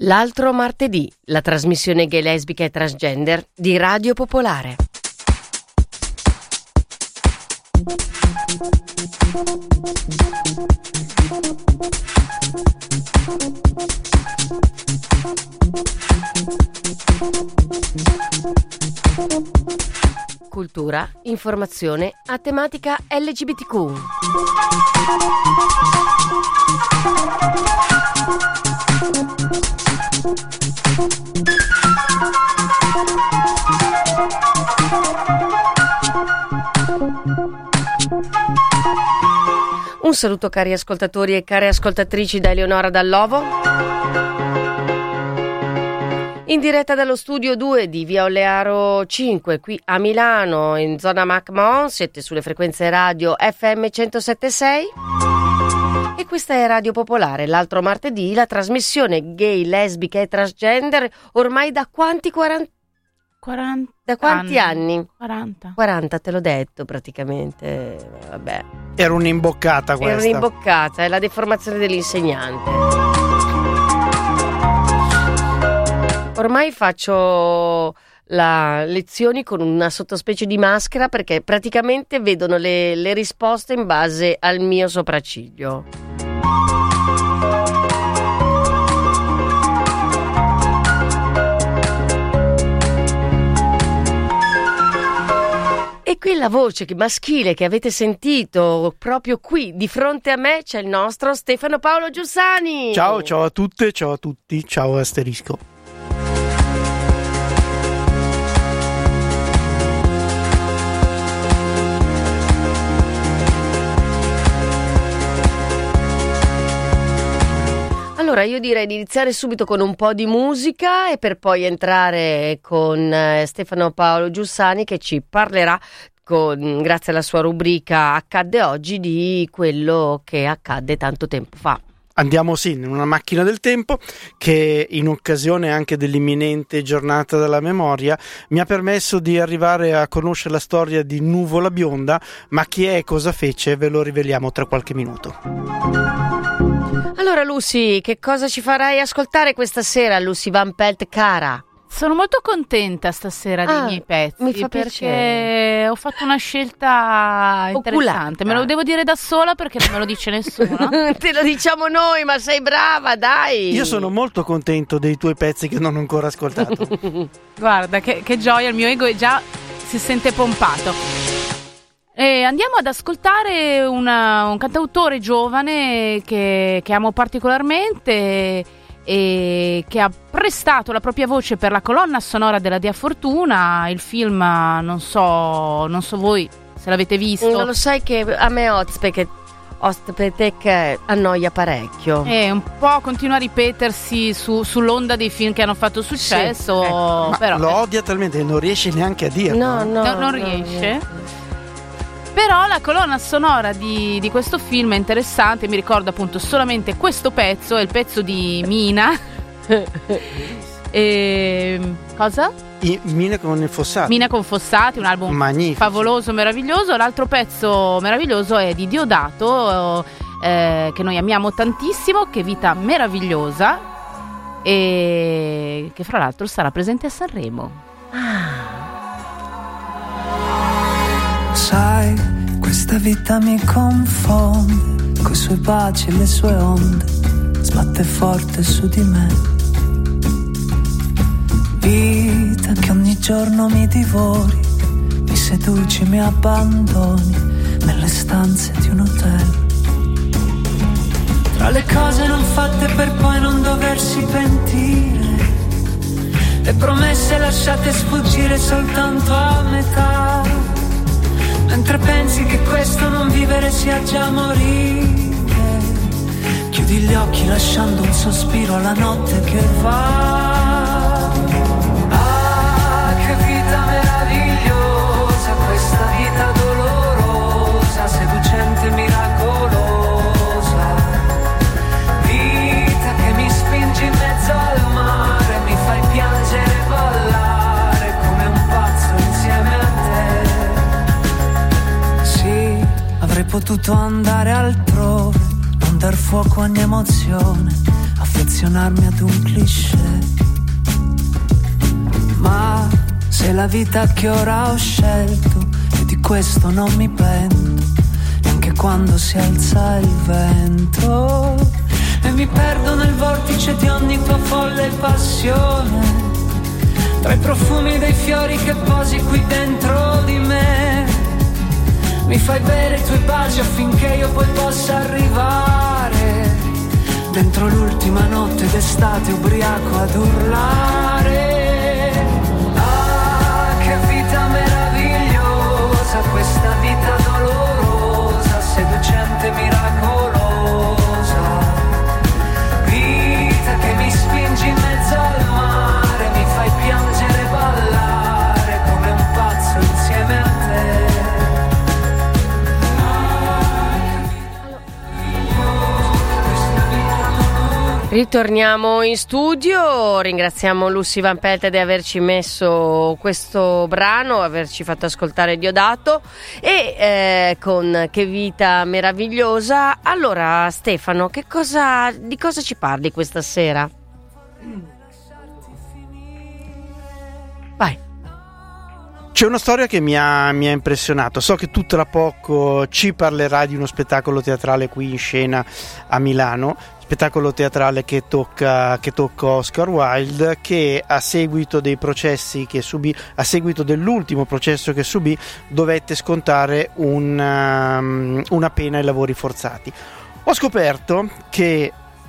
L'altro martedì, la trasmissione gay, lesbica e transgender di Radio Popolare. Cultura, informazione a tematica LGBTQ. Un saluto cari ascoltatori e care ascoltatrici da Eleonora Dall'Ovo. In diretta dallo studio 2 di Via Olearo 5 qui a Milano, in zona MacMahon, siete sulle frequenze radio FM 107.6 e questa è Radio Popolare, l'altro martedì, la trasmissione gay, lesbica e transgender ormai da quanti 40? Da quanti anni? 40, te l'ho detto praticamente, vabbè. Era un'imboccata questa. Era un'imboccata, è la deformazione dell'insegnante. Ormai faccio lezioni con una sottospecie di maschera perché praticamente vedono le risposte in base al mio sopracciglio. E qui la voce maschile che avete sentito proprio qui di fronte a me c'è il nostro Stefano Paolo Giussani. Ciao a tutte, ciao a tutti, ciao Asterisco. Allora io direi di iniziare subito con un po' di musica e per poi entrare con Stefano Paolo Giussani che ci parlerà, grazie alla sua rubrica Accadde oggi, di quello che accadde tanto tempo fa. Andiamo in una macchina del tempo che, in occasione anche dell'imminente giornata della memoria, mi ha permesso di arrivare a conoscere la storia di Nuvola Bionda, ma chi è e cosa fece ve lo riveliamo tra qualche minuto. Allora Lucy, che cosa ci farai ascoltare questa sera, Lucy Van Pelt cara? Sono molto contenta stasera dei miei pezzi, mi fa perché piacere. ho fatto una scelta interessante. Oculata. Me lo devo dire da sola perché non me lo dice nessuno. Te lo diciamo noi, ma sei brava, dai! Io sono molto contento dei tuoi pezzi che non ho ancora ascoltato. Guarda, che gioia, il mio ego già si sente pompato. E andiamo ad ascoltare un cantautore giovane che amo particolarmente e che ha prestato la propria voce per la colonna sonora della Dea Fortuna. Il film non so voi se l'avete visto. Non lo sai che a me Ozpetek annoia parecchio. E un po' continua a ripetersi sull'onda dei film che hanno fatto successo. Ma però lo odia talmente che non riesce neanche a dirlo. No, non riesce. Però la colonna sonora di questo film è interessante, mi ricordo appunto solamente questo pezzo, è il pezzo di Mina. Cosa? Mina con Fossati. Mina con Fossati, un album magnifico, favoloso, meraviglioso. L'altro pezzo meraviglioso è di Diodato, che noi amiamo tantissimo, che Vita meravigliosa, e che fra l'altro sarà presente a Sanremo. Sai, questa vita mi confonde, coi suoi baci e le sue onde, sbatte forte su di me. Vita che ogni giorno mi divori, mi seduci, mi abbandoni nelle stanze di un hotel. Tra le cose non fatte per poi non doversi pentire, le promesse lasciate sfuggire soltanto a metà. Mentre pensi che questo non vivere sia già morire, chiudi gli occhi lasciando un sospiro alla notte che va. Ah, che vita meravigliosa, questa vita dolorosa, seducente e miracolosa. Vita che mi spingi in mezzo al mare, mi fai piangere e ballare come un pazzo insieme a te. Avrei potuto andare altrove, non dar fuoco a ogni emozione, affezionarmi ad un cliché. Ma se la vita che ora ho scelto, e di questo non mi pento, neanche quando si alza il vento, e mi perdo nel vortice di ogni tua folle passione, tra i profumi dei fiori che posi qui dentro di me. Mi fai bere i tuoi baci affinché io poi possa arrivare dentro l'ultima notte d'estate ubriaco ad urlare. Ah, che vita meravigliosa, questa vita dolorosa, seducente, miracolosa. Vita che mi spingi in mezzo al mare, mi fai piangere e ballare come un pazzo insieme a te. Ritorniamo in studio, ringraziamo Lucy Van Pelt di averci messo questo brano, averci fatto ascoltare Diodato e con Che vita meravigliosa. Allora Stefano, di cosa ci parli questa sera? Vai. C'è una storia che mi ha impressionato. So che tu tra poco ci parlerai di uno spettacolo teatrale qui in scena a Milano, spettacolo teatrale che tocca Oscar Wilde, che a seguito dei processi che subì, a seguito dell'ultimo processo che subì, dovette scontare una pena ai lavori forzati. Ho scoperto che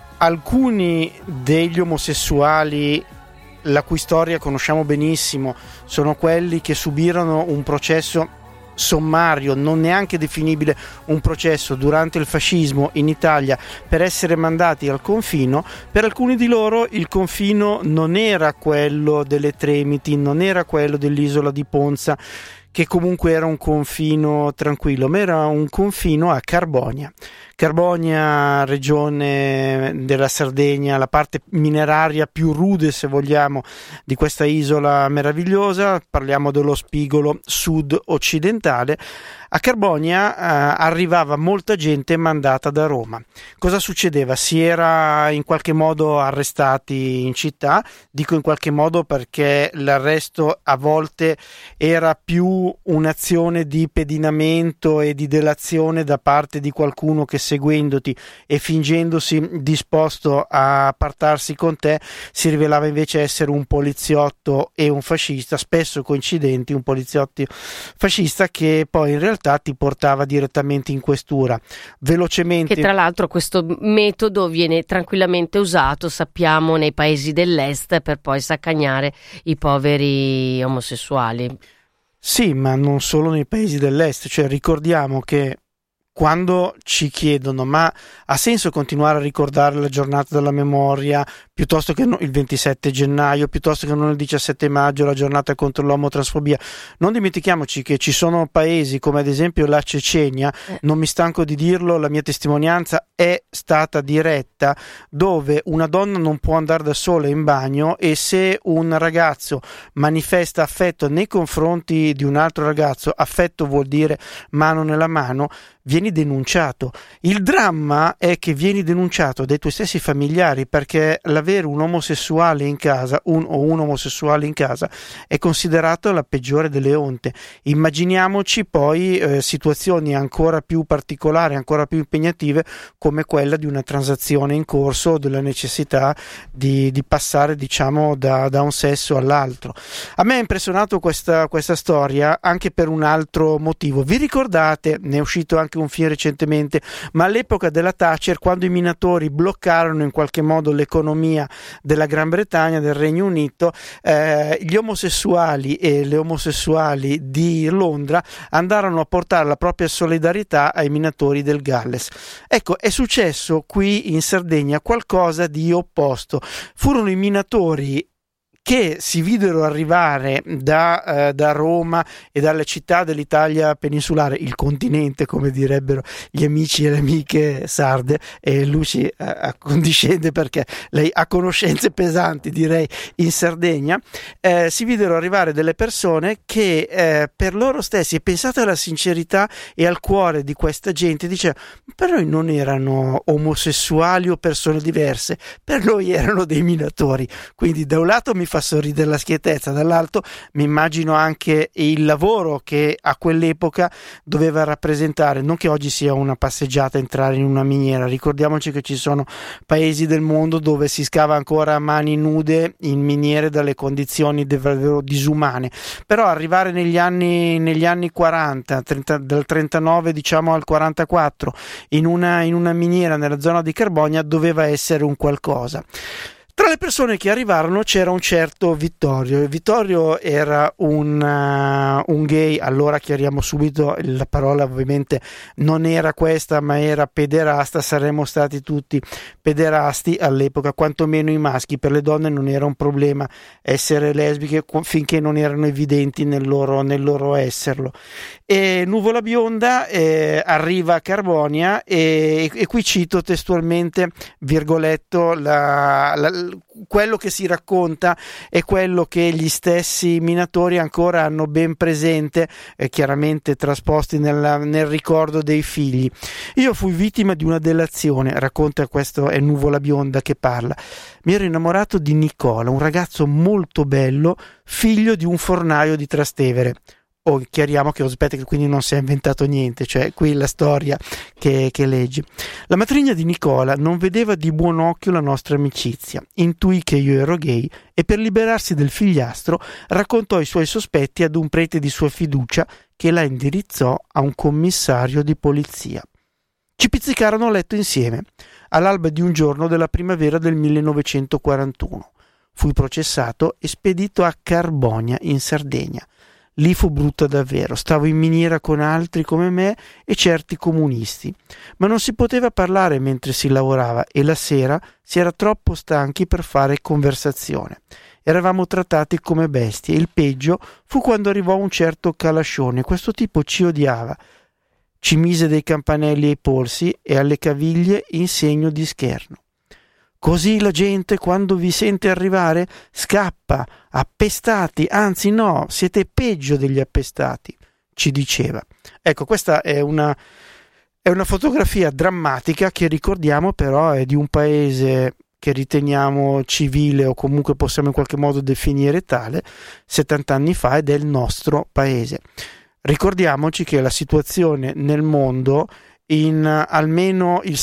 alcuni degli omosessuali, la cui storia conosciamo benissimo, sono quelli che subirono un processo sommario, non neanche definibile un processo, durante il fascismo in Italia, per essere mandati al confino. Per alcuni di loro il confino non era quello delle Tremiti, non era quello dell'isola di Ponza, che comunque era un confino tranquillo, ma era un confino a Carbonia. Carbonia, regione della Sardegna, la parte mineraria più rude, se vogliamo, di questa isola meravigliosa. Parliamo dello spigolo sud-occidentale. A Carbonia arrivava molta gente mandata da Roma. Cosa succedeva? Si era in qualche modo arrestati in città, dico in qualche modo perché l'arresto a volte era più un'azione di pedinamento e di delazione da parte di qualcuno che, seguendoti e fingendosi disposto a appartarsi con te, si rivelava invece essere un poliziotto e un fascista, spesso coincidenti, un poliziotto fascista che poi in realtà ti portava direttamente in questura. Velocemente, che tra l'altro questo metodo viene tranquillamente usato, sappiamo, nei paesi dell'est per poi saccagnare i poveri omosessuali. Sì, ma non solo nei paesi dell'est, cioè ricordiamo che quando ci chiedono ma ha senso continuare a ricordare la giornata della memoria piuttosto che il 27 gennaio, piuttosto che non il 17 maggio, la giornata contro l'omotransfobia, non dimentichiamoci che ci sono paesi come ad esempio la Cecenia, non mi stanco di dirlo, la mia testimonianza è stata diretta, dove una donna non può andare da sola in bagno e se un ragazzo manifesta affetto nei confronti di un altro ragazzo, affetto vuol dire mano nella mano, vieni denunciato. Il dramma è che vieni denunciato dai tuoi stessi familiari, perché l'avere un omosessuale in casa, un omosessuale in casa, è considerato la peggiore delle onte. Immaginiamoci poi situazioni ancora più particolari, ancora più impegnative, come quella di una transazione in corso o della necessità di passare, diciamo, da un sesso all'altro. A me ha impressionato questa storia anche per un altro motivo. Vi ricordate, ne è uscito anche un film recentemente, ma all'epoca della Thatcher, quando i minatori bloccarono in qualche modo l'economia della Gran Bretagna, del Regno Unito, gli omosessuali e le omosessuali di Londra andarono a portare la propria solidarietà ai minatori del Galles. Ecco, è successo qui in Sardegna qualcosa di opposto. Furono i minatori che si videro arrivare da Roma e dalle città dell'Italia peninsulare, il continente, come direbbero gli amici e le amiche sarde, e Lucy accondiscende perché lei ha conoscenze pesanti, direi, in Sardegna. Si videro arrivare delle persone che per loro stessi, e pensate alla sincerità e al cuore di questa gente, diceva: per noi non erano omosessuali o persone diverse, per noi erano dei minatori. Quindi da un lato mi fa sorridere la schiettezza, dall'altro mi immagino anche il lavoro che a quell'epoca doveva rappresentare. Non che oggi sia una passeggiata entrare in una miniera, ricordiamoci che ci sono paesi del mondo dove si scava ancora a mani nude in miniere dalle condizioni davvero disumane, però arrivare negli anni 40, dal 39 diciamo al 44 in una miniera nella zona di Carbonia doveva essere un qualcosa. Tra le persone che arrivarono c'era un certo Vittorio. Vittorio era un gay, allora chiariamo subito, la parola ovviamente non era questa ma era pederasta, saremmo stati tutti pederasti all'epoca, quantomeno i maschi. Per le donne non era un problema essere lesbiche finché non erano evidenti nel loro esserlo. E Nuvola Bionda arriva a Carbonia e qui cito testualmente, virgoletto, quello che si racconta è quello che gli stessi minatori ancora hanno ben presente, chiaramente trasposti nel ricordo dei figli. Io fui vittima di una delazione, racconta, questo è Nuvola Bionda che parla. Mi ero innamorato di Nicola, un ragazzo molto bello, figlio di un fornaio di Trastevere. Chiariamo che Ospete quindi non si è inventato niente, cioè qui la storia che leggi. La matrigna di Nicola non vedeva di buon occhio la nostra amicizia, intuì che io ero gay e per liberarsi del figliastro raccontò i suoi sospetti ad un prete di sua fiducia che la indirizzò a un commissario di polizia. Ci pizzicarono a letto insieme, all'alba di un giorno della primavera del 1941. Fui processato e spedito a Carbonia, in Sardegna. Lì fu brutta davvero, stavo in miniera con altri come me e certi comunisti, ma non si poteva parlare mentre si lavorava e la sera si era troppo stanchi per fare conversazione. Eravamo trattati come bestie e il peggio fu quando arrivò un certo Calascione. Questo tipo ci odiava, ci mise dei campanelli ai polsi e alle caviglie in segno di scherno. Così la gente quando vi sente arrivare scappa, appestati, anzi no, siete peggio degli appestati, ci diceva. Ecco, questa è una fotografia drammatica che ricordiamo però è di un paese che riteniamo civile o comunque possiamo in qualche modo definire tale 70 anni fa ed è il nostro paese. Ricordiamoci che la situazione nel mondo in almeno il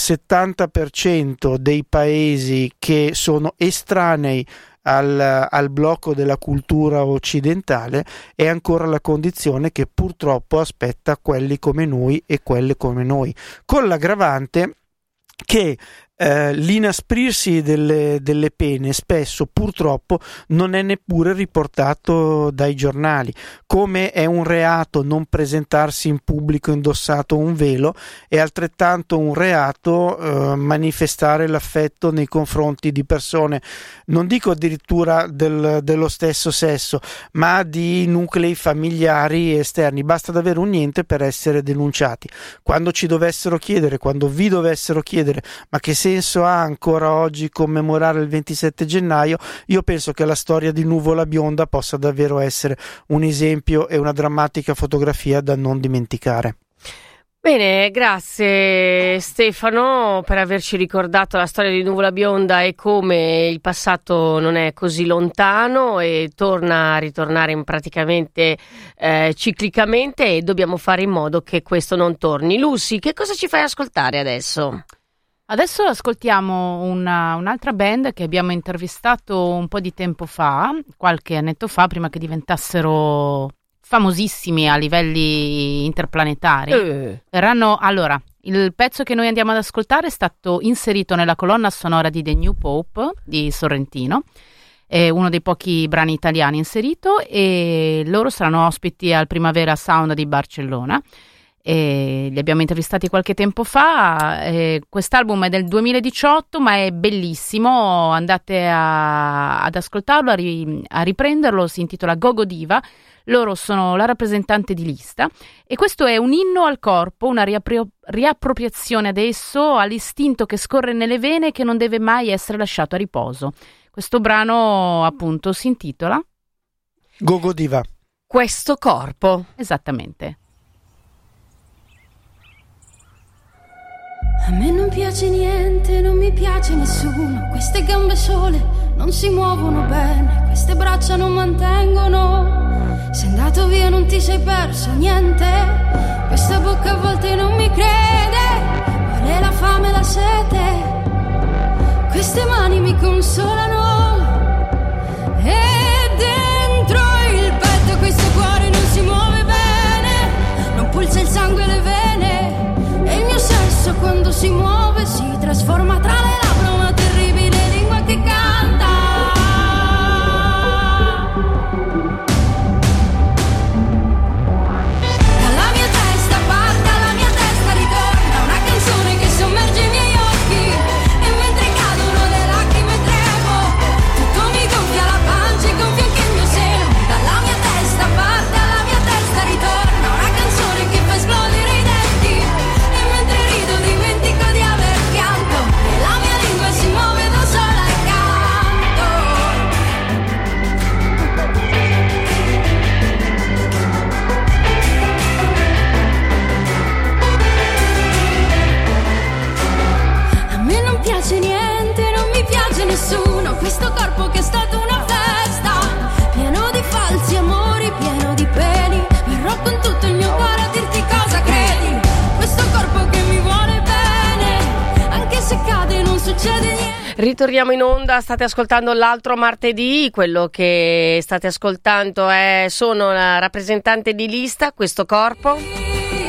70% dei paesi che sono estranei al blocco della cultura occidentale è ancora la condizione che purtroppo aspetta quelli come noi e quelle come noi, con l'aggravante che l'inasprirsi delle pene spesso purtroppo non è neppure riportato dai giornali. Come è un reato non presentarsi in pubblico indossato un velo, è altrettanto un reato manifestare l'affetto nei confronti di persone, non dico addirittura dello stesso sesso, ma di nuclei familiari esterni. Basta davvero un niente per essere denunciati. Quando ci dovessero chiedere, quando vi dovessero chiedere ma che senso ha ancora oggi commemorare il 27 gennaio, io penso che la storia di Nuvola Bionda possa davvero essere un esempio e una drammatica fotografia da non dimenticare. Bene, grazie Stefano per averci ricordato la storia di Nuvola Bionda e come il passato non è così lontano e torna a ritornare praticamente ciclicamente e dobbiamo fare in modo che questo non torni. Lucy, che cosa ci fai ascoltare adesso? Adesso ascoltiamo un'altra band che abbiamo intervistato un po' di tempo fa, qualche annetto fa, prima che diventassero famosissimi a livelli interplanetari. Allora, il pezzo che noi andiamo ad ascoltare è stato inserito nella colonna sonora di The New Pope di Sorrentino, è uno dei pochi brani italiani inserito, e loro saranno ospiti al Primavera Sound di Barcellona. E li abbiamo intervistati qualche tempo fa. Quest'album è del 2018, ma è bellissimo, andate ad ascoltarlo, a riprenderlo, si intitola Gogo Diva. Loro sono la rappresentante di lista e questo è un inno al corpo, una riappropriazione adesso all'istinto che scorre nelle vene e che non deve mai essere lasciato a riposo. Questo brano appunto si intitola Gogo Diva. Questo corpo. Esattamente. A me non piace niente, non mi piace nessuno. Queste gambe sole non si muovono bene, queste braccia non mantengono. Sei andato via, non ti sei perso niente. Questa bocca a volte non mi crede, vuole la fame e la sete. Queste mani mi consolano e dentro il petto questo cuore non si muove bene, non pulsa il sangue e le vene, e il mio sesso quando si muove si trasforma tra le labbra una terribile lingua che canta. Dalla mia testa parte, alla mia testa ritorna una canzone che sommerge i miei occhi, e mentre cadono le lacrime tremo, tutto mi gonfia la pancia e gonfia anche il mio seno. Dalla mia testa parte, alla mia testa ritorna una canzone che fa esplodere i denti, e mentre rido dimentico di aver pianto, e la mia lingua si muove da sola e canto. A me non piace niente, non mi piace nessuno. Questo corpo che è stato una festa, pieno di falsi amori, pieno di peli. Verrò con tutto il mio cuore a dirti cosa credi. Questo corpo che mi vuole bene, anche se cade non succede niente. Ritorniamo in onda, state ascoltando l'altro martedì, quello che state ascoltando sono la rappresentante di lista, Questo corpo.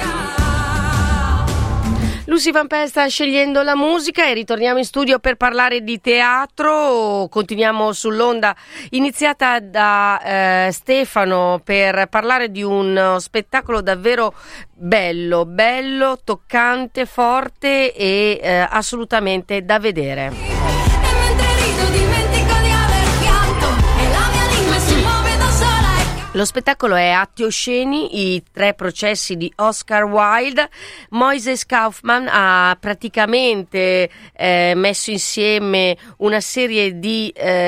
Lucy Van Pelt sta scegliendo la musica e ritorniamo in studio per parlare di teatro. Continuiamo sull'onda iniziata da Stefano per parlare di uno spettacolo davvero bello, toccante, forte e assolutamente da vedere. E mentre rido dimentico di aver pianto, e la mia lingua si muove da sola e canto. Lo spettacolo è Atti osceni, i 3 processi di Oscar Wilde. Moises Kaufman ha praticamente messo insieme una serie di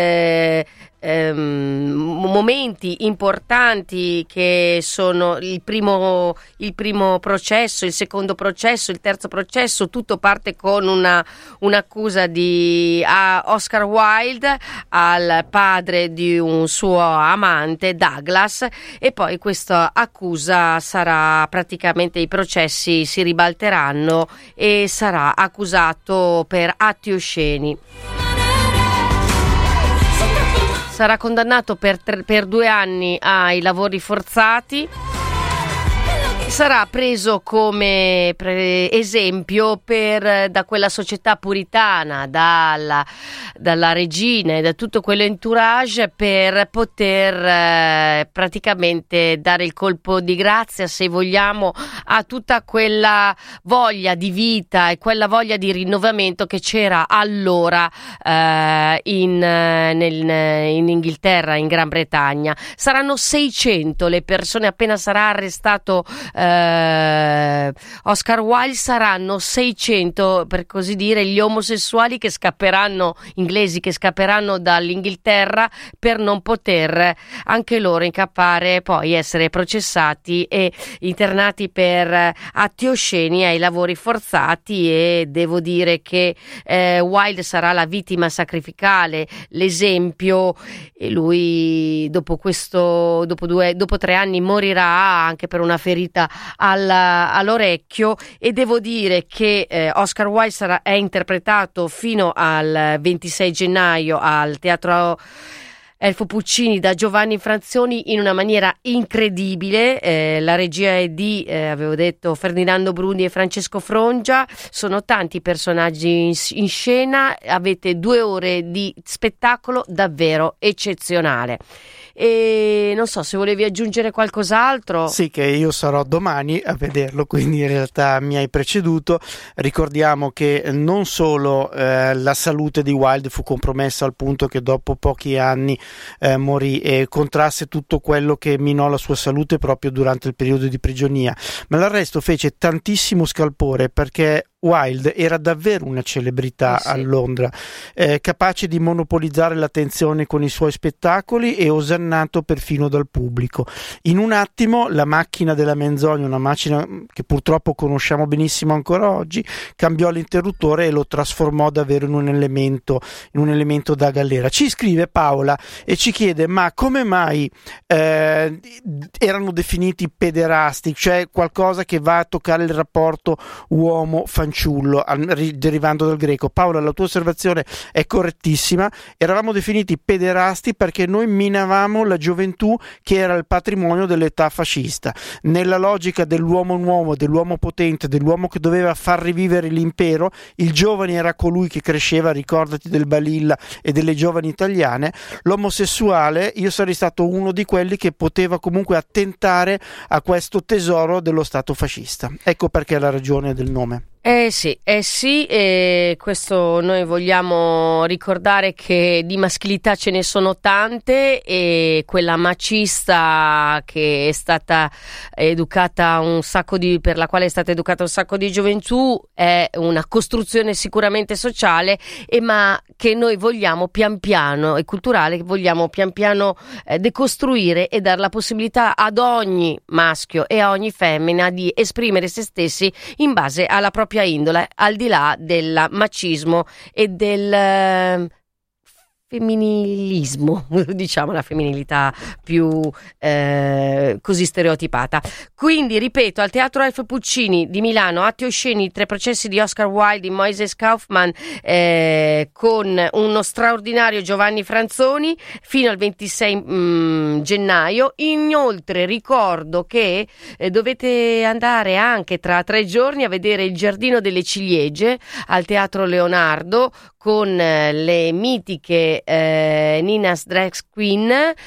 momenti importanti che sono il primo processo, il secondo processo, il terzo processo. Tutto parte con un'accusa a Oscar Wilde al padre di un suo amante, Douglas, e poi questa accusa sarà praticamente, i processi si ribalteranno e sarà accusato per atti osceni. Sarà condannato per 2 anni ai lavori forzati. Sarà preso come esempio da quella società puritana, dalla regina e da tutto quell'entourage, per poter praticamente dare il colpo di grazia, se vogliamo, a tutta quella voglia di vita e quella voglia di rinnovamento che c'era allora in Inghilterra, in Gran Bretagna. Saranno 600 le persone, appena sarà arrestato Oscar Wilde, saranno 600, per così dire, gli omosessuali inglesi che scapperanno dall'Inghilterra per non poter anche loro incappare, poi essere processati e internati per atti osceni ai lavori forzati. E devo dire che Wilde sarà la vittima sacrificale, l'esempio, e lui dopo 3 anni morirà anche per una ferita all'orecchio. E devo dire che Oscar Wilde è interpretato fino al 26 gennaio al Teatro Elfo Puccini da Giovanni Franzoni in una maniera incredibile. La regia è di, avevo detto, Ferdinando Bruni e Francesco Frongia. Sono tanti personaggi in scena, avete 2 ore di spettacolo davvero eccezionale. e non so se volevi aggiungere qualcos'altro. Sì, che io sarò domani a vederlo, quindi in realtà mi hai preceduto. Ricordiamo che non solo la salute di Wilde fu compromessa al punto che dopo pochi anni morì e contrasse tutto quello che minò la sua salute proprio durante il periodo di prigionia, ma l'arresto fece tantissimo scalpore perché Wilde era davvero una celebrità a Londra, capace di monopolizzare l'attenzione con i suoi spettacoli e osannato perfino dal pubblico. In un attimo la macchina della menzogna, una macchina che purtroppo conosciamo benissimo ancora oggi, cambiò l'interruttore e lo trasformò davvero in un elemento da galera. Ci scrive Paola e ci chiede: ma come mai erano definiti pederasti, cioè qualcosa che va a toccare il rapporto uomo-fanciullo, derivando dal greco? Paola, la tua osservazione è correttissima. Eravamo definiti pederasti perché noi minavamo la gioventù, che era il patrimonio dell'età fascista. Nella logica dell'uomo nuovo, dell'uomo potente, dell'uomo che doveva far rivivere l'impero, il giovane era colui che cresceva, ricordati del Balilla e delle giovani italiane. L'omosessuale, io sarei stato uno di quelli che poteva comunque attentare a questo tesoro dello Stato fascista. Ecco perché la ragione del nome. Sì, e questo noi vogliamo ricordare che di maschilità ce ne sono tante, e quella macista che è stata educata per la quale è stata educata un sacco di gioventù è una costruzione sicuramente sociale, ma che noi vogliamo pian piano, e culturale, che vogliamo pian piano decostruire e dare la possibilità ad ogni maschio e a ogni femmina di esprimere se stessi in base alla propria indole, al di là del macismo e del femminilismo, diciamo la femminilità più così stereotipata. Quindi ripeto, al Teatro F. Puccini di Milano, atti osceni, 3 processi di Oscar Wilde di Moises Kaufman, con uno straordinario Giovanni Franzoni fino al 26 gennaio. Inoltre ricordo che dovete andare anche tra 3 giorni a vedere Il Giardino delle Ciliegie al Teatro Leonardo con le mitiche Nina's Drag Queens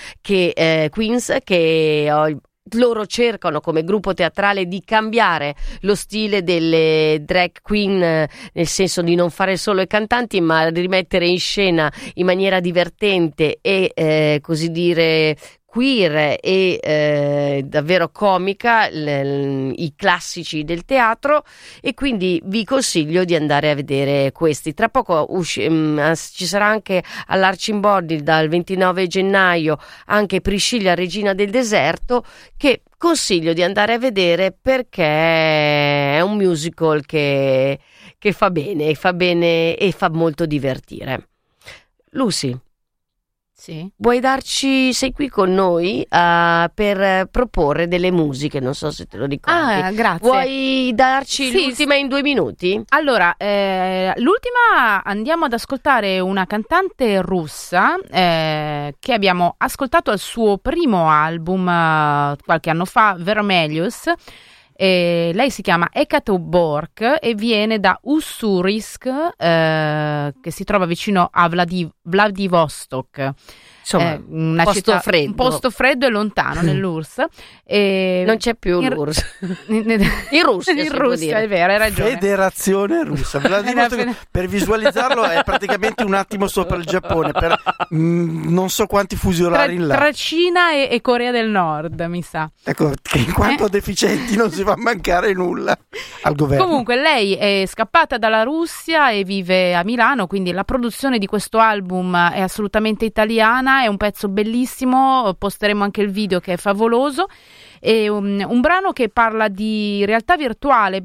che loro cercano come gruppo teatrale di cambiare lo stile delle drag queen, nel senso di non fare solo i cantanti, ma di rimettere in scena in maniera divertente e così dire queer e davvero comica i classici del teatro, e quindi vi consiglio di andare a vedere questi. Tra poco ci sarà anche all'Arcimboldi dal 29 gennaio anche Priscilla Regina del Deserto, che consiglio di andare a vedere perché è un musical che fa bene e fa molto divertire. Lucy, sì. sei qui con noi per proporre delle musiche, non so se te lo ricordi. Grazie. Vuoi darci l'ultima in 2 minuti? Allora, l'ultima andiamo ad ascoltare una cantante russa che abbiamo ascoltato al suo primo album qualche anno fa, Vermelius. Lei si chiama Ekaterinburg e viene da Ussurisk, che si trova vicino a Vladivostok. Insomma, una posto città, freddo. Un posto freddo e lontano nell'URSS. Non c'è più l'URSS. In Russia, in Russia, è vero, hai ragione. Federazione Russa. Per visualizzarlo è praticamente un attimo sopra il Giappone, per non so quanti fusi orari in là. Tra Cina e Corea del Nord, mi sa. Ecco, che in quanto deficienti non si fa mancare nulla al governo. Comunque lei è scappata dalla Russia e vive a Milano, quindi la produzione di questo album è assolutamente italiana. È un pezzo bellissimo, posteremo anche il video che è favoloso. È un brano che parla di realtà virtuale,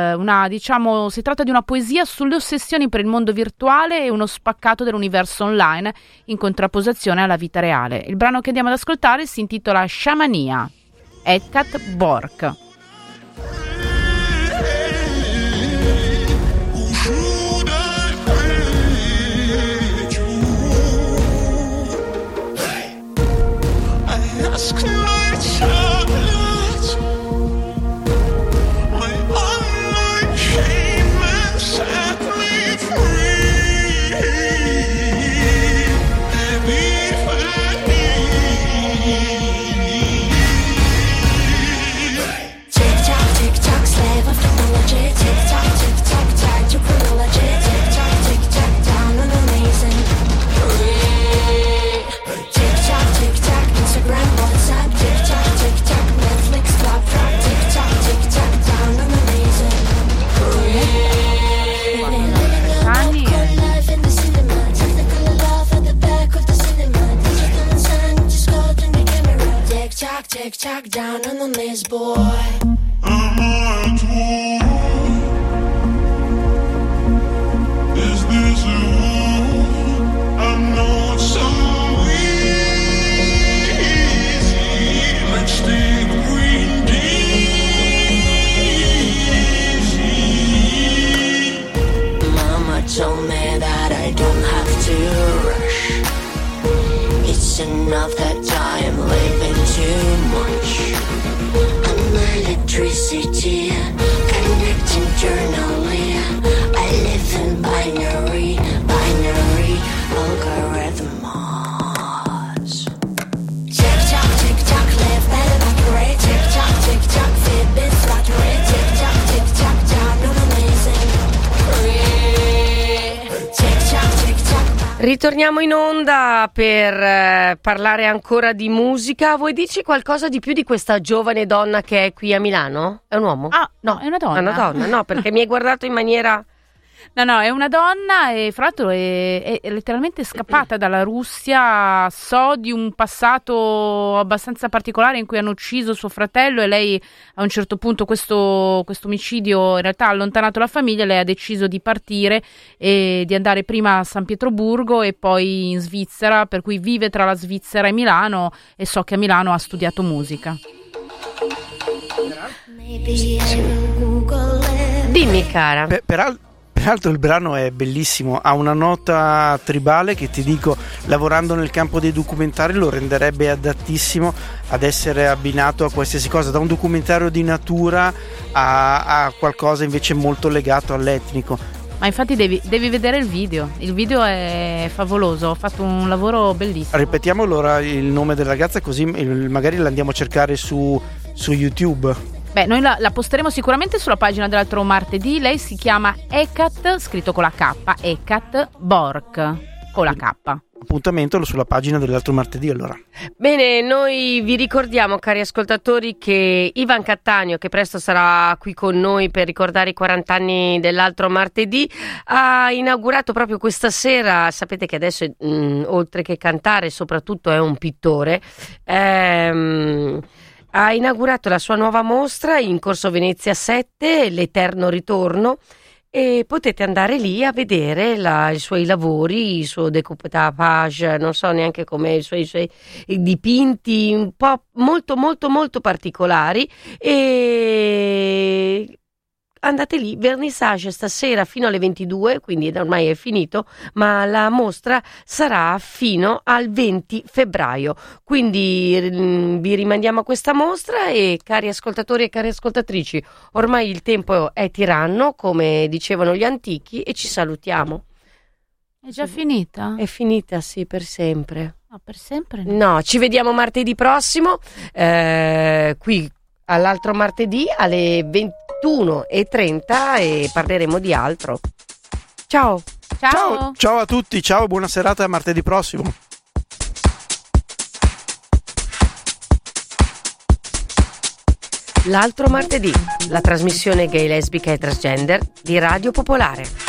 si tratta di una poesia sulle ossessioni per il mondo virtuale e uno spaccato dell'universo online in contrapposizione alla vita reale. Il brano che andiamo ad ascoltare si intitola Shamania, Ekaterinburg. Be free. tick-tock down on the knees, boy. Am I too? Is this you? I know it's so easy. Let's take green easy. Mama told me that I don't have to rush. It's enough that I am living too much. I'm electricity, connecting eternally. I live in binary algorithms. Tick-tock, tick-tock, live better than great. Tick-tock, tick-tock, Fitbit's lottery. Tick-tock, tick-tock, down on amazing. Tick-tock, tick-tock. Ritorniamo in onda per parlare ancora di musica. Vuoi dirci qualcosa di più di questa giovane donna che è qui a Milano? È un uomo? Ah, no, è una donna. È una donna, no, perché mi hai guardato in maniera... No, è una donna e fra l'altro è letteralmente scappata dalla Russia. So di un passato abbastanza particolare in cui hanno ucciso suo fratello e lei a un certo punto questo omicidio in realtà ha allontanato la famiglia. Lei ha deciso di partire e di andare prima a San Pietroburgo e poi in Svizzera, per cui vive tra la Svizzera e Milano e so che a Milano ha studiato musica. Dimmi, cara. Peraltro il brano è bellissimo, ha una nota tribale che ti dico, lavorando nel campo dei documentari lo renderebbe adattissimo ad essere abbinato a qualsiasi cosa, da un documentario di natura a qualcosa invece molto legato all'etnico. Ma infatti devi vedere il video è favoloso, ho fatto un lavoro bellissimo. Ripetiamo allora il nome della ragazza così magari la andiamo a cercare su YouTube. Beh, noi la posteremo sicuramente sulla pagina dell'altro martedì. Lei si chiama Ekat, scritto con la K, Ekat Bork, con la K. Appuntamento sulla pagina dell'altro martedì allora. Bene, noi vi ricordiamo, cari ascoltatori, che Ivan Cattaneo, che presto sarà qui con noi per ricordare i 40 anni dell'altro martedì, ha inaugurato proprio questa sera. Sapete che adesso oltre che cantare soprattutto è un pittore. Ha inaugurato la sua nuova mostra in Corso Venezia 7, L'Eterno Ritorno, e potete andare lì a vedere i suoi lavori, il suo découpage, non so neanche come, i suoi dipinti un po' molto molto molto particolari, e andate lì, vernissage stasera fino alle 22, quindi ormai è finito, ma la mostra sarà fino al 20 febbraio, quindi vi rimandiamo a questa mostra. E cari ascoltatori e cari ascoltatrici, ormai il tempo è tiranno, come dicevano gli antichi, e ci salutiamo. È già finita? È finita, sì, per sempre. No, per sempre no. Ci vediamo martedì prossimo, qui all'altro martedì alle 21:30 e parleremo di altro. Ciao a tutti, ciao, buona serata, a martedì prossimo. L'altro martedì, la trasmissione gay, lesbica e transgender di Radio Popolare.